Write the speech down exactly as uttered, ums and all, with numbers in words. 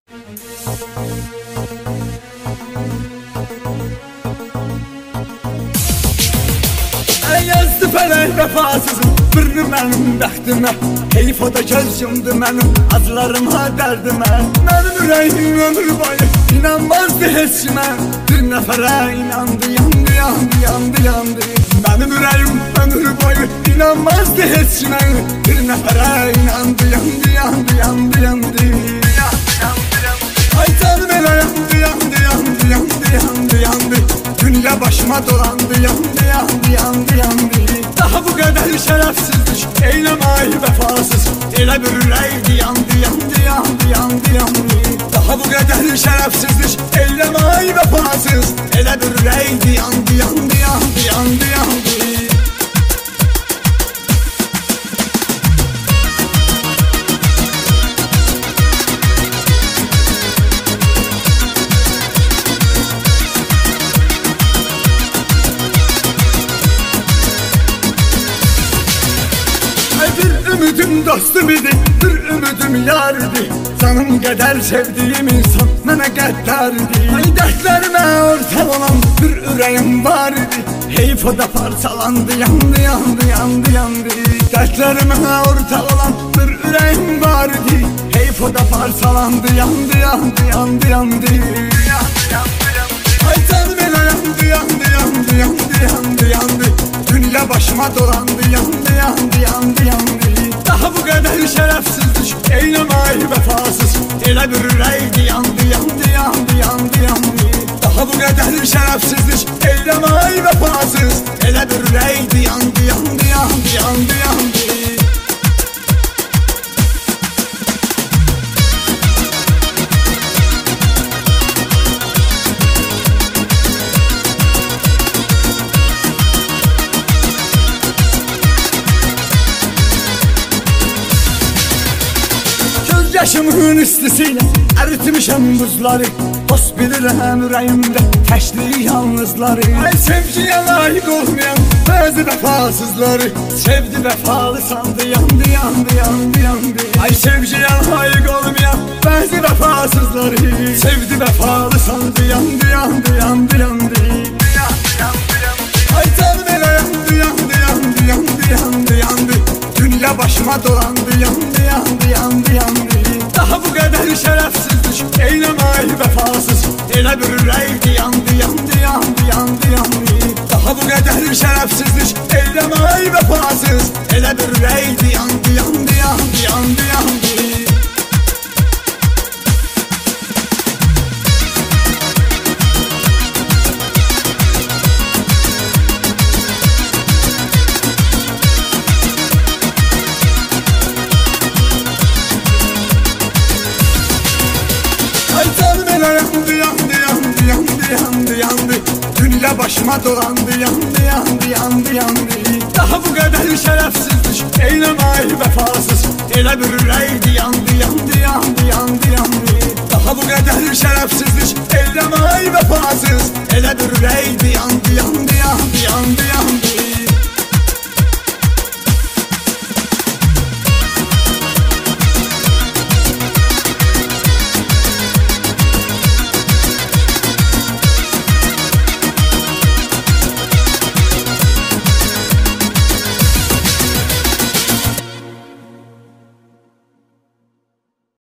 Yazdı felək vəfasızım, birini mənim bəxtimə. Heyf o da göz yumdu mənim acılarıma, dərdimə. Mənim ürəyim ömür boyu inanmazdı heç kimə. Bir nəfərə inandı, yandı, yandı, yandı, yandı. Mənim ürəyim ömür boyu inanmazdı heç kimə. Bir nəfərə inandı, yandı, yandı, yandı, yandı. Ay canım elə yandı, yandı, yandı, yandı, yandı, yandı. Dünya başıma dolandı, yandı, yandı, yandı, yandı. Daha bu qədər şərəfsizlik eyləməyi vəfasız. Elə bir ürəkdi, yandı, yandı, yandı, yandı, yandı. Daha bu qədər şərəfsizlik eyləməyi vəfasız. Elə bir ürəkdi, yandı, yandı, yandı, yandı, yandı. Ümidim dostum idi, bir ümidim yar idi. Canım qədər sevdiyim insan mənə qəddardı. Ay dərdlərimə ortak olan bir ürəyim var idi. Heyf o da parçalandı, yandı, yandı, yandı, yandı. Dərdlərimə ortak olan bir ürəyim var idi. Heyf o da parçalandı, yandı, yandı, yandı, yandı. Ay canım elə yandı, yandı, yandı, yandı, yandı, yandı. Dünya başıma dolandı, yandı, yandı, yandı, yandı. Daha bu qədər şərəfsizlik eyləməyi vəfasız. Elə bir ürəkdi, yandı, yandı, yandı, yandı, yandı. Daha bu qədər şərəfsizlik eyləməyi vəfasız. Elə bir ürəkdi, yandı, yandı, yandı, yandı, yandı. Yaşımın istisiyle eritmişəm buzları. Dost bilirəm ürəyimdə təşli yalnızları. Ay sevgiyə layık olmayan bəzi vəfasızları. Sevdi vəfalı sandı, yandı, yandı, yandı, yandı. Ay sevgiyə layık olmayan bəzi vəfasızları. Sevdi vəfalı sandı, yandı, yandı, yandı, yandı. Ay canım elə yandı, yandı, yandı, yandı, yandı, yandı. Dünya başıma dolandı, yandı, yandı, yandı, yandı. Daha bu qədər şərəfsizlik eyləməyi vəfasız. Elə bir ürəkdi, yandı, yandı, yandı, yandı, yandı. Daha bu qədər şərəfsizlik eyləməyi vəfasız. Elə bir ürəkdi, yandı, yandı, yandı, yandı, yandı. Dünya başıma dolandı, yandı, yandı, yandı, yandı. Daha bu qədər şərəfsizlik eyləməyi vəfasız. Elə bir ürəkdi, yandı, yandı, yandı, yandı, yandı. Daha bu qədər şərəfsizlik eyləməyi vəfasız. Elə bir ürəkdi,